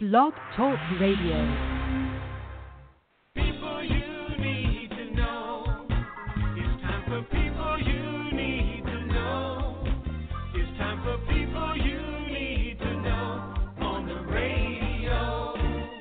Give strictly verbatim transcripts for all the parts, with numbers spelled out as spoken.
Blog Talk Radio. People you need to know. It's time for people you need to know. It's time for people you need to know on the radio.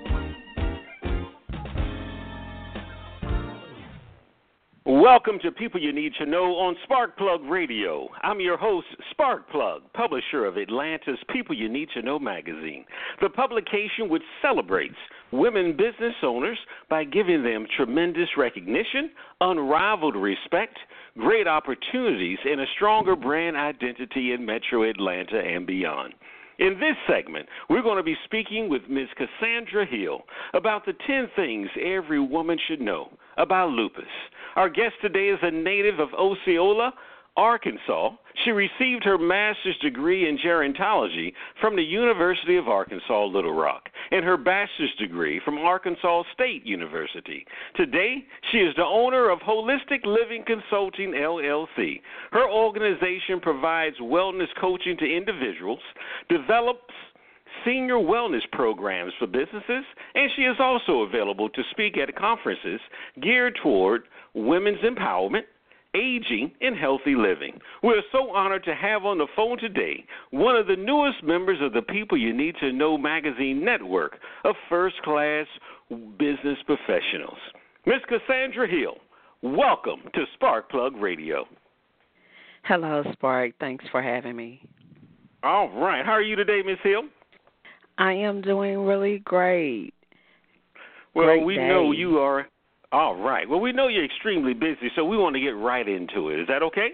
Welcome to People You Need to Know on Sparkplug Radio. I'm your host, Sparkplug, publisher of Atlanta's People You Need to Know magazine, the publication which celebrates women business owners by giving them tremendous recognition, unrivaled respect, great opportunities, and a stronger brand identity in Metro Atlanta and beyond. In this segment, we're going to be speaking with Miz Cassandra Hill about the ten things every woman should know about lupus. Our guest today is a native of Osceola, Arkansas. She received her master's degree in gerontology from the University of Arkansas Little Rock and her bachelor's degree from Arkansas State University. Today, she is the owner of Holistic Living Consulting, L L C. Her organization provides wellness coaching to individuals, develops senior wellness programs for businesses, and she is also available to speak at conferences geared toward women's empowerment, aging, and healthy living. We're so honored to have on the phone today one of the newest members of the People You Need to Know magazine network of first-class business professionals. Miz Cassandra Hill, welcome to Sparkplug Radio. Hello, Spark. Thanks for having me. All right. How are you today, Miz Hill? I am doing really great. Well, great we day. know you are. All right. Well, we know you're extremely busy, so we want to get right into it. Is that okay?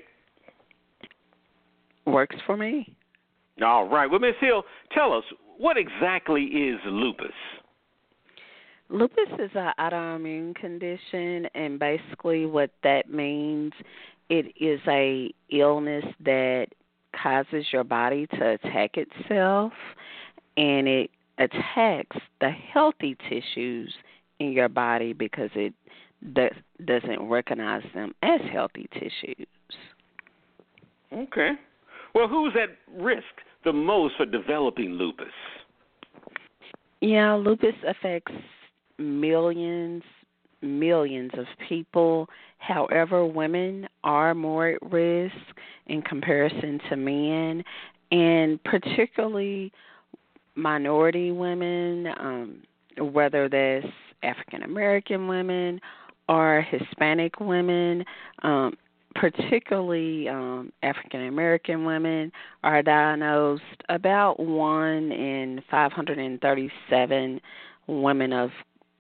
Works for me. All right. Well, Miz Hill, tell us, what exactly is lupus? Lupus is an autoimmune condition, and basically what that means, it is a illness that causes your body to attack itself, and it attacks the healthy tissues in your body because it do- doesn't recognize them as healthy tissues. Okay. Well, who's at risk the most for developing lupus? Yeah, lupus affects millions, millions of people. However, women are more at risk in comparison to men, and particularly minority women, um, whether that's African American women or Hispanic women, um, particularly um, African American women, are diagnosed about one in five hundred thirty-seven women of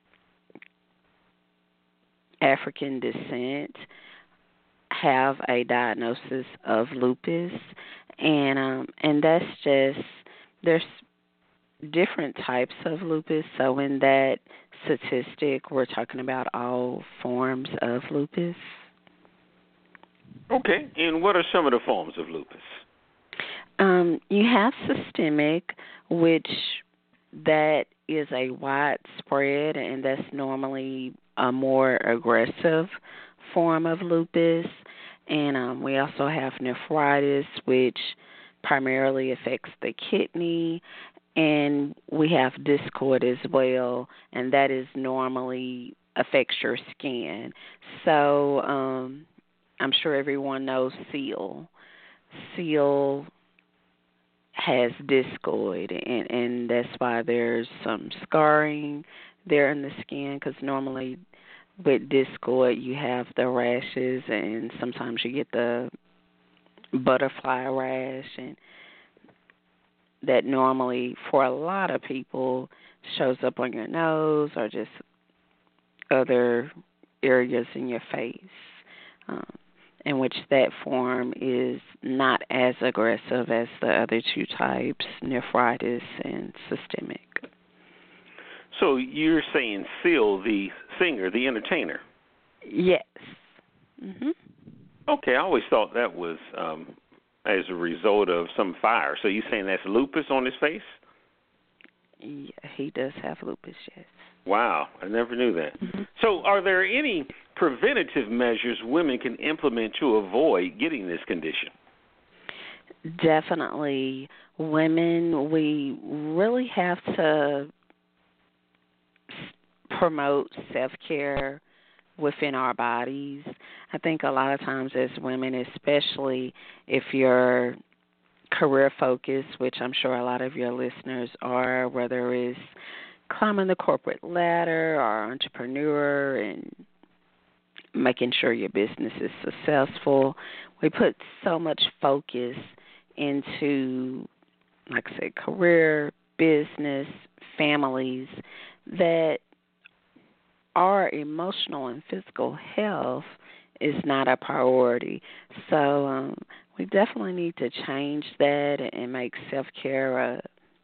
African descent have a diagnosis of lupus, and um, and that's just, there's different types of lupus. So in that statistic, we're talking about all forms of lupus. Okay. And what are some of the forms of lupus? Um, you have systemic, which that is a widespread, and that's normally a more aggressive form of lupus. And um, we also have nephritis, which primarily affects the kidney. And we have discoid as well, and that is normally affects your skin. So um, I'm sure everyone knows seal. Seal has discoid, and, and that's why there's some scarring there in the skin, because normally with discoid you have the rashes, and sometimes you get the butterfly rash, and that normally, for a lot of people, shows up on your nose or just other areas in your face, um, in which that form is not as aggressive as the other two types, nephritis and systemic. So you're saying Seal, the singer, the entertainer? Yes. Mm-hmm. Okay, I always thought that was um, as a result of some fire. So you're saying that's lupus on his face? Yeah, he does have lupus, yes. Wow, I never knew that. Mm-hmm. So are there any preventative measures women can implement to avoid getting this condition? Definitely. Women, we really have to promote self-care within our bodies. I think a lot of times as women, especially if you're career focused, which I'm sure a lot of your listeners are, whether it's climbing the corporate ladder or entrepreneur and making sure your business is successful, we put so much focus into, like I said, career, business, families, that our emotional and physical health is not a priority. So um, we definitely need to change that and make self-care a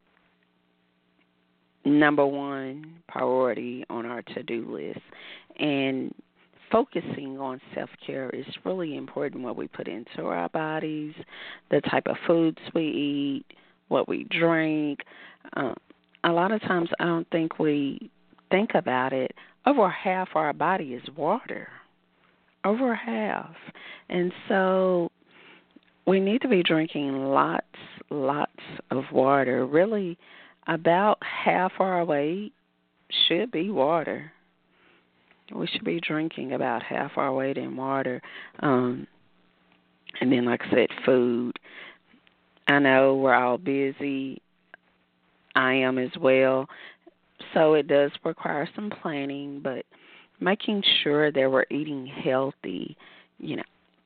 number one priority on our to-do list. And focusing on self-care is really important, what we put into our bodies, the type of foods we eat, what we drink. Um, a lot of times I don't think we think about it. Over half our body is water. Over half. And so we need to be drinking lots, lots of water. Really, about half our weight should be water. We should be drinking about half our weight in water. Um, and then, like I said, food. I know we're all busy. I am as well. So it does require some planning, but making sure that we're eating healthy, you know.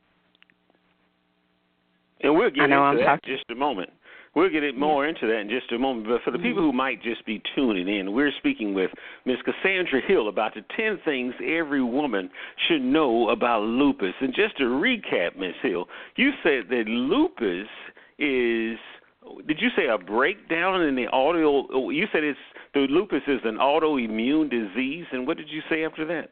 And we'll get I know into I'm that talking- in just a moment. We'll get more into that in just a moment. But for the people who might just be tuning in, we're speaking with Miz Cassandra Hill about the ten things every woman should know about lupus. And just to recap, Miz Hill, you said that lupus is, did you say a breakdown in the auto, you said it's, the lupus is an autoimmune disease, and what did you say after that?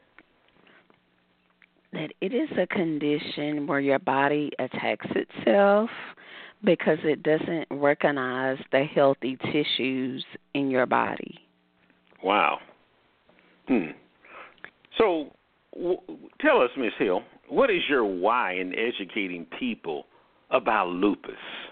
That it is a condition where your body attacks itself because it doesn't recognize the healthy tissues in your body. Wow. Hmm. So w- tell us, Miz Hill, what is your why in educating people about lupus?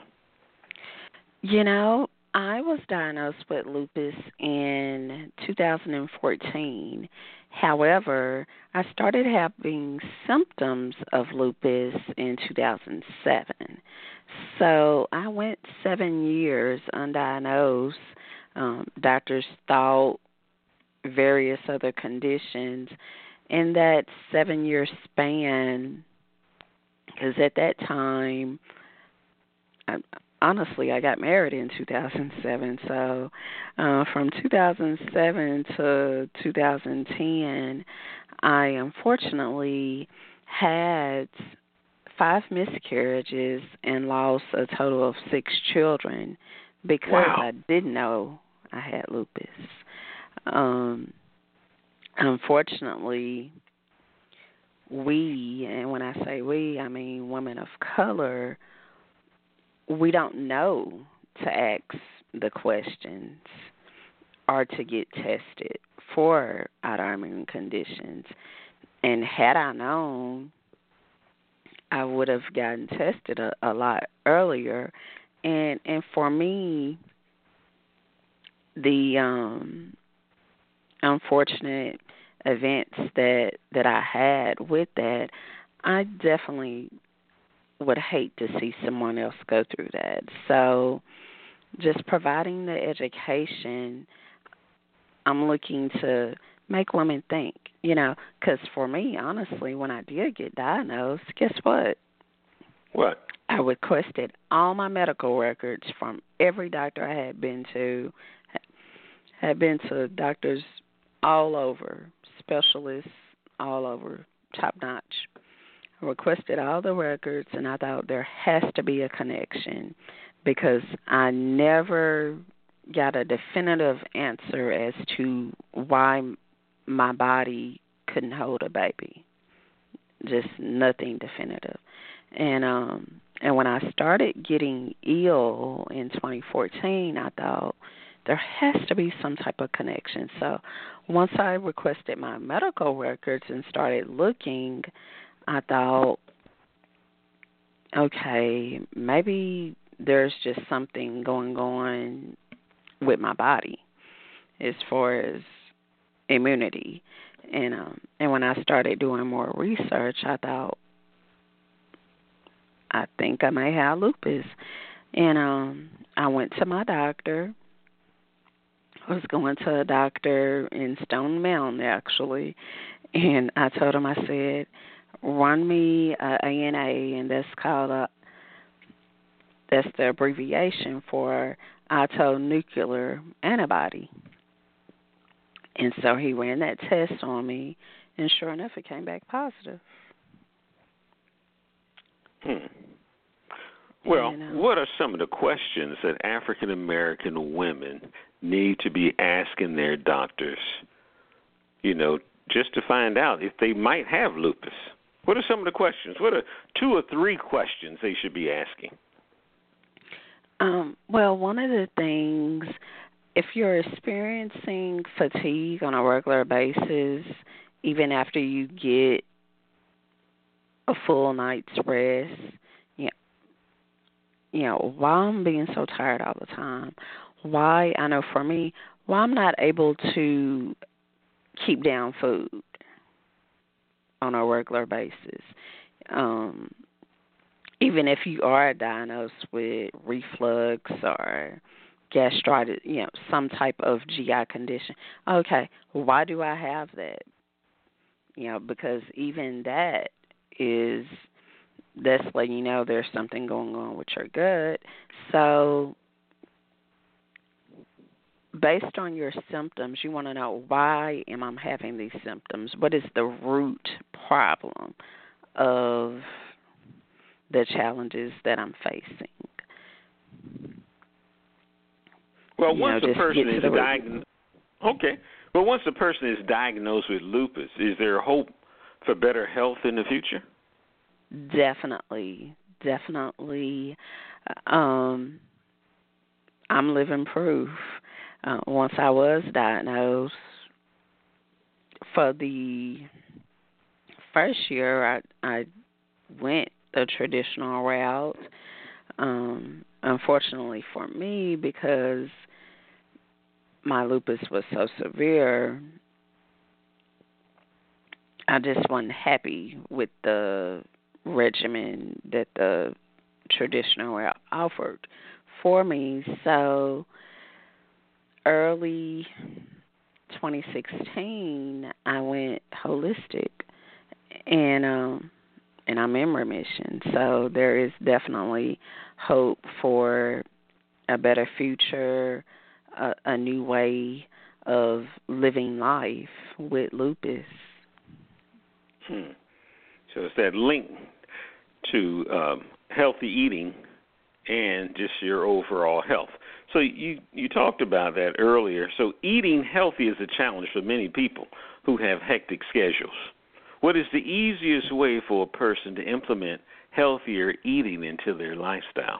You know, I was diagnosed with lupus in two thousand fourteen. However, I started having symptoms of lupus in two thousand seven. So I went seven years undiagnosed. Um, doctors thought various other conditions. In that seven-year span, because at that time, I, honestly, I got married in two thousand seven. So uh, from two thousand seven to two thousand ten, I unfortunately had five miscarriages and lost a total of six children because wow. I didn't know I had lupus. Um, unfortunately, we, and when I say we, I mean women of color, we don't know to ask the questions or to get tested for autoimmune conditions. And had I known, I would have gotten tested a, a lot earlier. And and for me, the um, unfortunate events that, that I had with that, I definitely would hate to see someone else go through that. So just providing the education, I'm looking to make women think, you know, because for me, honestly, when I did get diagnosed, guess what? What? I requested all my medical records from every doctor I had been to, had been to doctors all over, specialists all over, top notch. I requested all the records, and I thought there has to be a connection because I never got a definitive answer as to why my body couldn't hold a baby. Just nothing definitive. And um, and when I started getting ill in twenty fourteen, I thought there has to be some type of connection. So once I requested my medical records and started looking, I thought, okay, maybe there's just something going on with my body as far as immunity. And um, and when I started doing more research, I thought, I think I may have lupus. And um, I went to my doctor. I was going to a doctor in Stone Mountain, actually. And I told him, I said, run me a ANA, and that's called a, that's the abbreviation for autonuclear antibody. And so he ran that test on me, and sure enough, it came back positive. Hmm. Well, and, uh, what are some of the questions that African American women need to be asking their doctors, you know, just to find out if they might have lupus? What are some of the questions? What are two or three questions they should be asking? Um, well, one of the things, if you're experiencing fatigue on a regular basis, even after you get a full night's rest, you know, you know, why I'm being so tired all the time, why, I know for me, why I'm not able to keep down food on a regular basis. Um, even if you are diagnosed with reflux or gastritis, you know, some type of G I condition. Okay, why do I have that? You know, because even that is, that's letting you know there's something going on with your gut. So based on your symptoms, you want to know, why am I having these symptoms? What is the root problem of the challenges that I'm facing? Well, you once know, a person is the diagnosed, okay. Well, once a person is diagnosed with lupus, is there hope for better health in the future? Definitely, definitely. Um, I'm living proof. Uh, once I was diagnosed, for the first year, I, I went the traditional route. Um, unfortunately for me, because my lupus was so severe, I just wasn't happy with the regimen that the traditional route offered for me. So early twenty sixteen, I went holistic, and um, and I'm in remission. So there is definitely hope for a better future, a, a new way of living life with lupus. Hmm. So it's that link to um, healthy eating and just your overall health. So you, you talked about that earlier. So eating healthy is a challenge for many people who have hectic schedules. What is the easiest way for a person to implement healthier eating into their lifestyle?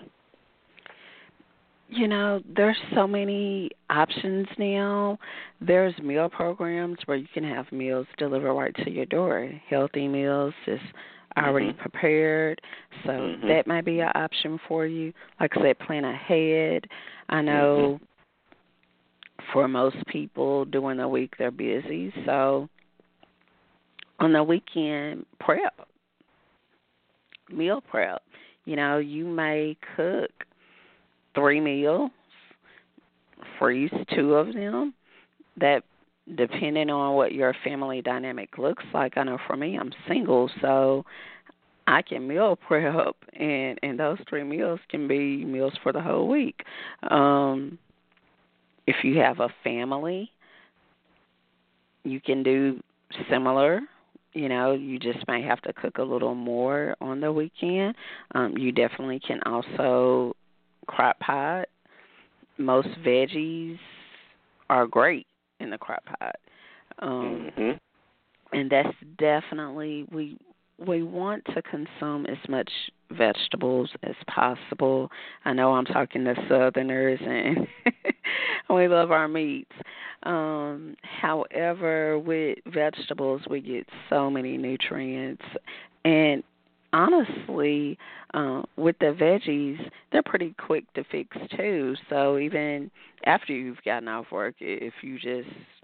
You know, there's so many options now. There's meal programs where you can have meals delivered right to your door. Healthy meals, just already mm-hmm. prepared. So mm-hmm. that might be an option for you. Like I said, plan ahead. I know mm-hmm. for most people during the week they're busy. So on the weekend, prep, meal prep. You know, you may cook three meals, freeze two of them. That, depending on what your family dynamic looks like, I know for me, I'm single, so I can meal prep, and, and those three meals can be meals for the whole week. Um, if you have a family, you can do similar. You know, you just may have to cook a little more on the weekend. Um, you definitely can also crock pot. Most veggies are great in the crock pot. Um, mm-hmm. And that's definitely, we we want to consume as much vegetables as possible. I know I'm talking to Southerners, and we love our meats. Um, however, with vegetables, we get so many nutrients. And honestly, uh, with the veggies, they're pretty quick to fix too. So even after you've gotten off work, if you just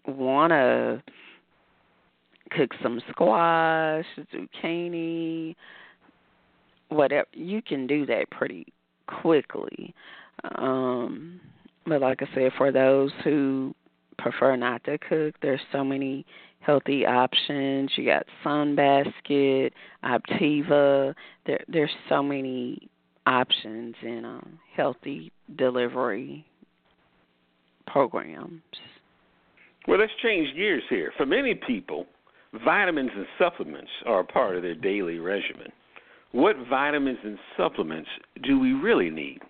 want to cook some squash, zucchini, whatever, you can do that pretty quickly. Um, but like I said, for those who prefer not to cook, there's so many healthy options. You got Sunbasket, Optiva. There, there's so many options in um, healthy delivery programs. Well, let's change gears here. For many people, vitamins and supplements are a part of their daily regimen. What vitamins and supplements do we really need?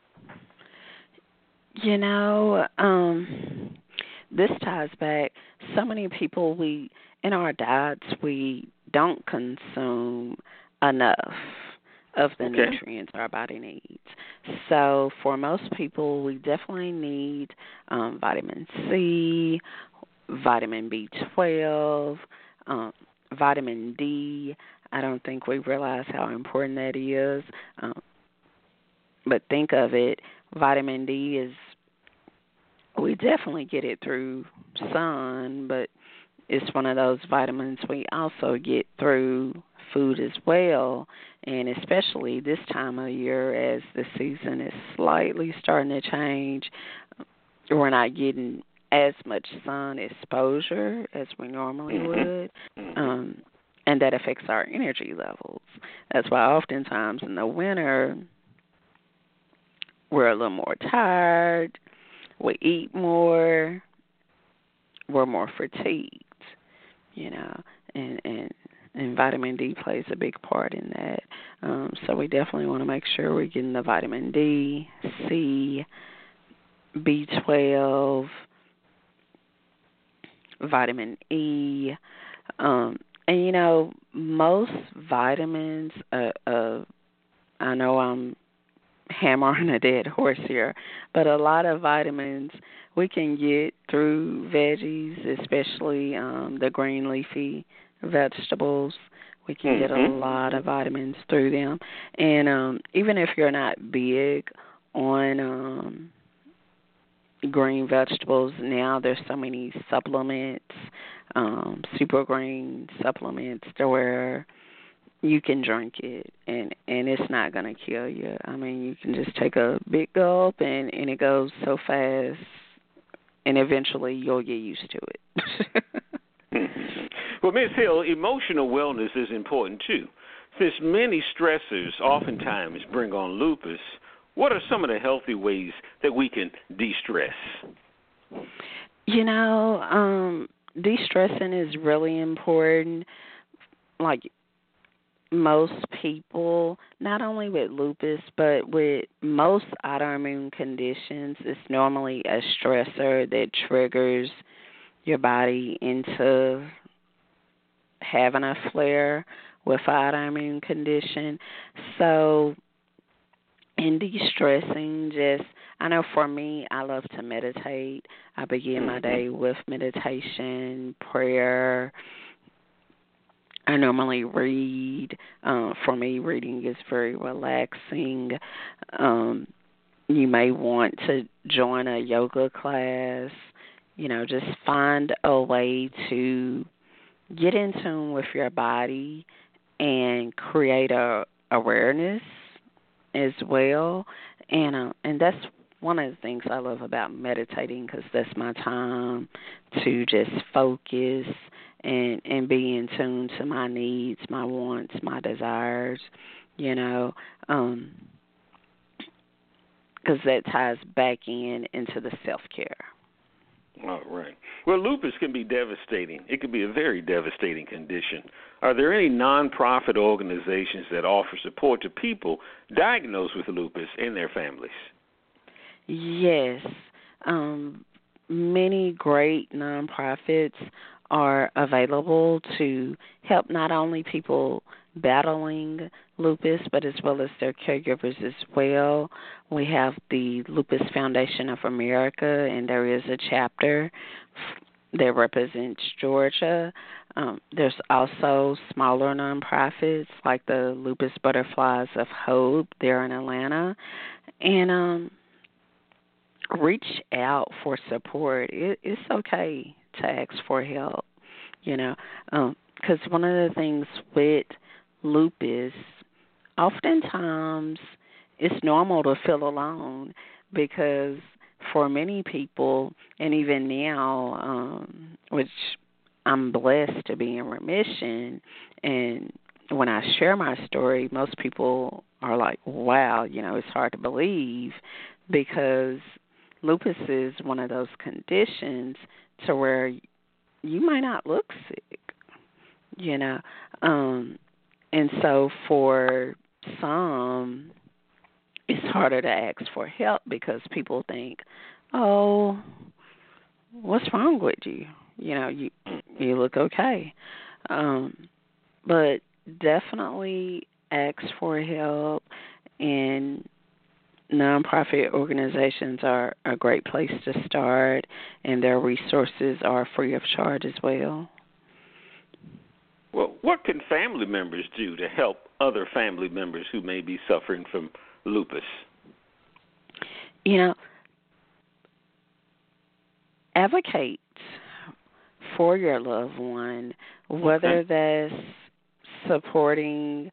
You know, um, this ties back. So many people, we in our diets, we don't consume enough of the Okay. nutrients our body needs. So for most people, we definitely need um, vitamin C, vitamin B twelve, um, vitamin D. I don't think we realize how important that is. Um, but think of it, vitamin D is, we definitely get it through sun, but it's one of those vitamins we also get through food as well, and especially this time of year as the season is slightly starting to change, we're not getting as much sun exposure as we normally would, um, and that affects our energy levels. That's why oftentimes in the winter we're a little more tired, we eat more, we're more fatigued, you know, and, and, and vitamin D plays a big part in that. Um, so we definitely want to make sure we're getting the vitamin D, C, B twelve, vitamin E, um, and, you know, most vitamins, uh, uh, I know I'm hammering a dead horse here, but a lot of vitamins we can get through veggies, especially um, the green leafy vegetables. We can mm-hmm. get a lot of vitamins through them. And um, even if you're not big on um, green vegetables, now there's so many supplements, um, super green supplements to where you can drink it, and, and it's not going to kill you. I mean, you can just take a big gulp, and, and it goes so fast, and eventually you'll get used to it. Well, Miz Hill, emotional wellness is important, too. Since many stressors oftentimes bring on lupus, what are some of the healthy ways that we can de-stress? You know, um, de-stressing is really important. Like, most people, not only with lupus, but with most autoimmune conditions, it's normally a stressor that triggers your body into having a flare with autoimmune condition. So in de-stressing, just, I know for me, I love to meditate. I begin my day with meditation, prayer. I normally read. Uh, for me, reading is very relaxing. Um, you may want to join a yoga class. You know, just find a way to get in tune with your body and create a awareness as well. And uh, and that's one of the things I love about meditating, because that's my time to just focus and and be in tune to my needs, my wants, my desires, you know, um, because that ties back in into the self-care. All right. Well, lupus can be devastating. It can be a very devastating condition. Are there any nonprofit organizations that offer support to people diagnosed with lupus and their families? Yes. Um, many great nonprofits are available to help not only people battling lupus, but as well as their caregivers as well. We have the Lupus Foundation of America, and there is a chapter that represents Georgia. Um, there's also smaller nonprofits like the Lupus Butterflies of Hope there in Atlanta. And um, reach out for support. It, it's okay to ask for help, you know, because um, one of the things with lupus, oftentimes it's normal to feel alone because for many people, and even now, um, which I'm blessed to be in remission, and when I share my story, most people are like, wow, you know, it's hard to believe because lupus is one of those conditions to where you might not look sick, you know. Um, and so for some, it's harder to ask for help because people think, oh, what's wrong with you? You know, you you look okay. Um, but definitely ask for help, and nonprofit organizations are a great place to start, and their resources are free of charge as well. Well, what can family members do to help other family members who may be suffering from lupus? You know, advocate for your loved one, whether Okay. that's supporting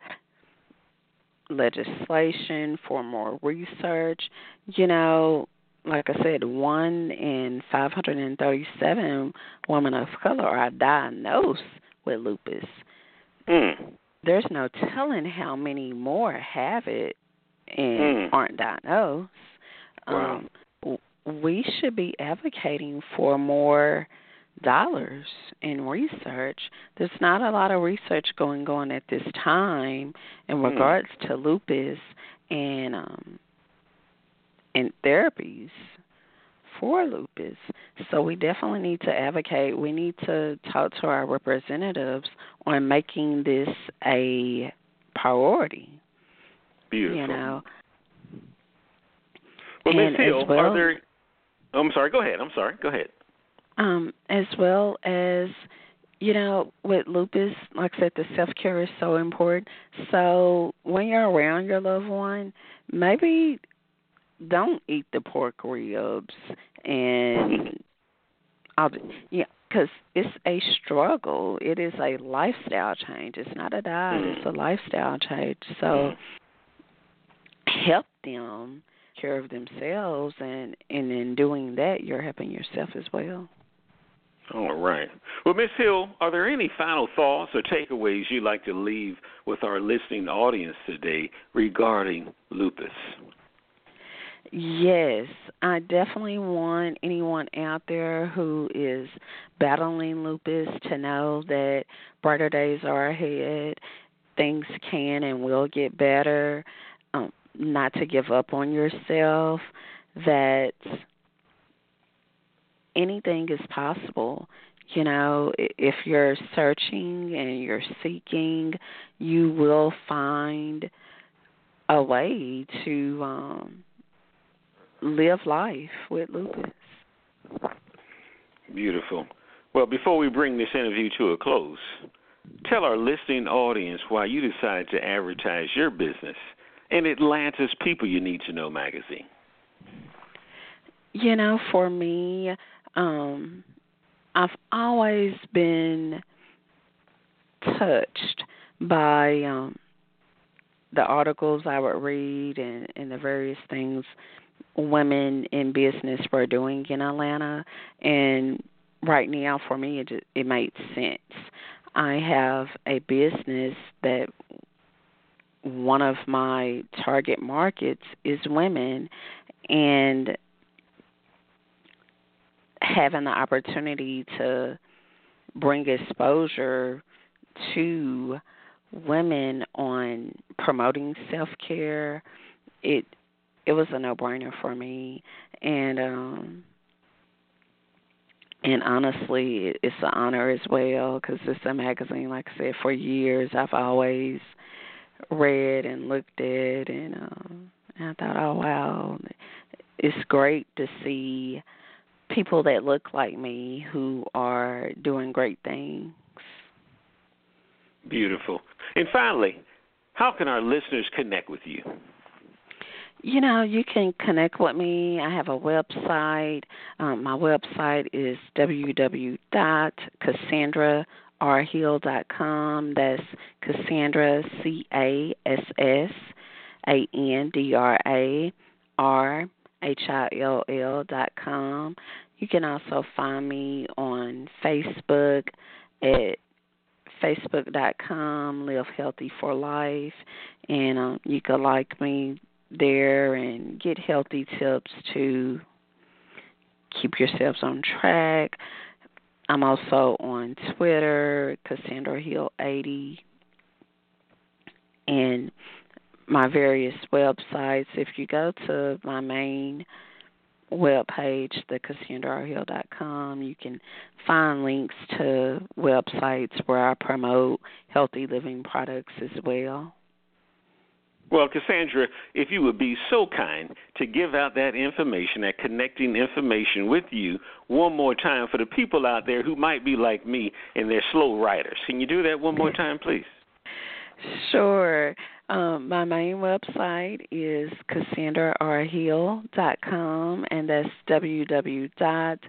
legislation for more research. You know, like I said, one in five hundred thirty-seven women of color are diagnosed with lupus. Mm. There's no telling how many more have it and Mm. aren't diagnosed. Wow. Um, we should be advocating for more dollars in research. There's not a lot of research going on at this time in regards mm. to lupus and um, and therapies for lupus. So we definitely need to advocate. We need to talk to our representatives on making this a priority. Beautiful. You know. Well, Miz And Hill, as well, are there? Oh, I'm sorry. Go ahead. I'm sorry. Go ahead. Um, as well as, you know, with lupus, like I said, the self-care is so important. So when you're around your loved one, maybe don't eat the pork ribs and, I'll, yeah, because it's a struggle. It is a lifestyle change. It's not a diet. Mm. It's a lifestyle change. So Mm. help them care of themselves, and, and in doing that, you're helping yourself as well. All right. Well, Miz Hill, are there any final thoughts or takeaways you'd like to leave with our listening audience today regarding lupus? Yes, I definitely want anyone out there who is battling lupus to know that brighter days are ahead. Things can and will get better. Um, not to give up on yourself, that anything is possible. You know, if you're searching and you're seeking, you will find a way to um, live life with lupus. Beautiful. Well, before we bring this interview to a close, tell our listening audience why you decided to advertise your business in Atlanta's People You Need to Know magazine. You know, for me, um, I've always been touched by um, the articles I would read and, and the various things women in business were doing in Atlanta. And right now, for me, it, just, it made sense. I have a business that one of my target markets is women, and having the opportunity to bring exposure to women on promoting self-care, it it was a no-brainer for me. And um, and honestly, it's an honor as well, because it's a magazine, like I said, for years I've always read and looked at, and, um, and I thought, oh, wow, it's great to see people that look like me who are doing great things. Beautiful. And finally, how can our listeners connect with you? You know, you can connect with me. I have a website. Um, my website is w w w dot cassandra r hill dot com. That's Cassandra, C A S S A N D R A R H I L L dot com. You can also find me on Facebook at facebook dot com, Live Healthy for Life, and um, you can like me there and get healthy tips to keep yourselves on track. I'm also on Twitter, Cassandra Hill eighty, and my various websites. If you go to my main webpage, the cassandra r hill dot com, you can find links to websites where I promote healthy living products as well. Well, Cassandra, if you would be so kind to give out that information, that connecting information with you one more time for the people out there who might be like me and they're slow writers. Can you do that one more time, please? Sure. Um, my main website is cassandra r hill dot com, and that's w w w dot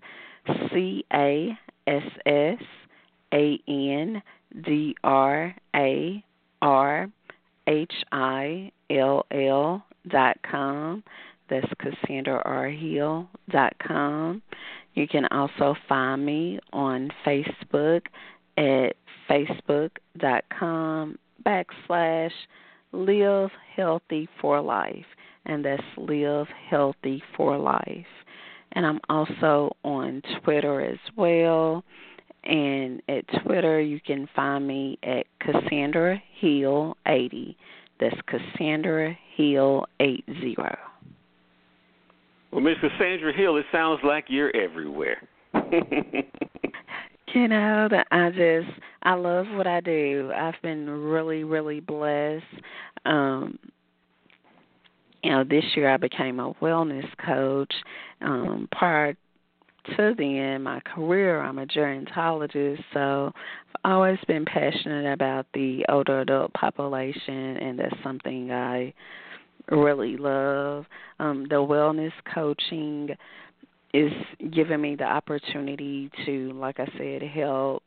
cassandra H I L L dot com. That's cassandra r hill dot com. You can also find me on Facebook at facebook dot com backslash Live Healthy for Life, and that's Live Healthy for Life. And I'm also on Twitter as well. And at Twitter, you can find me at Cassandra Hill eighty. That's Cassandra Hill eighty. Well, Miss Cassandra Hill, it sounds like you're everywhere. You know, I just, I love what I do. I've been really, really blessed. Um, you know, this year I became a wellness coach. Um, prior to then, my career, I'm a gerontologist, so I've always been passionate about the older adult population, and that's something I really love. Um, the wellness coaching is giving me the opportunity to, like I said, help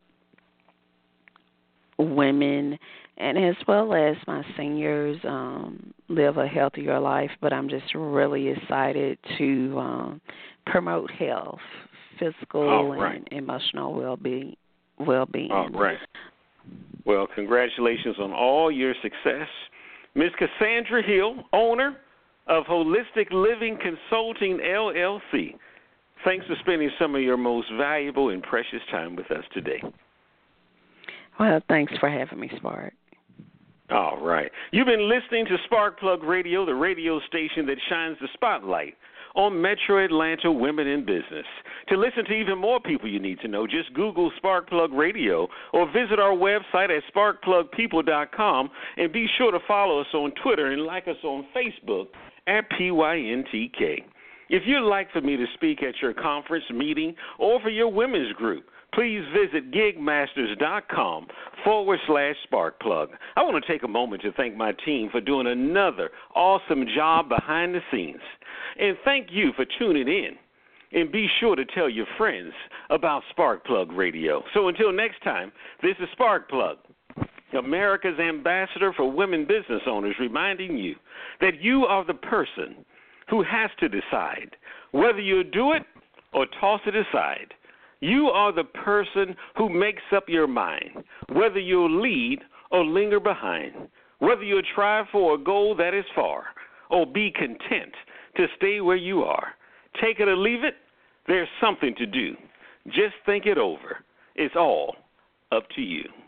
women and as well as my seniors um, live a healthier life. But I'm just really excited to um, promote health, physical right. and emotional well-being. well-being. All right. Well, congratulations on all your success. Miss Cassandra Hill, owner of Holistic Living Consulting, L L C. Thanks for spending some of your most valuable and precious time with us today. Well, thanks for having me, Spark. All right. You've been listening to Spark Plug Radio, the radio station that shines the spotlight on Metro Atlanta women in business. To listen to even more people you need to know, just Google Spark Plug Radio or visit our website at spark plug people dot com, and be sure to follow us on Twitter and like us on Facebook at P Y N T K. If you'd like for me to speak at your conference, meeting, or for your women's group, please visit gigmasters.com forward slash sparkplug. I want to take a moment to thank my team for doing another awesome job behind the scenes. And thank you for tuning in. And be sure to tell your friends about Spark Plug Radio. So until next time, this is Spark Plug, America's ambassador for women business owners, reminding you that you are the person who has to decide whether you do it or toss it aside. You are the person who makes up your mind whether you'll lead or linger behind, whether you'll try for a goal that is far or be content to stay where you are. Take it or leave it, there's something to do. Just think it over. It's all up to you.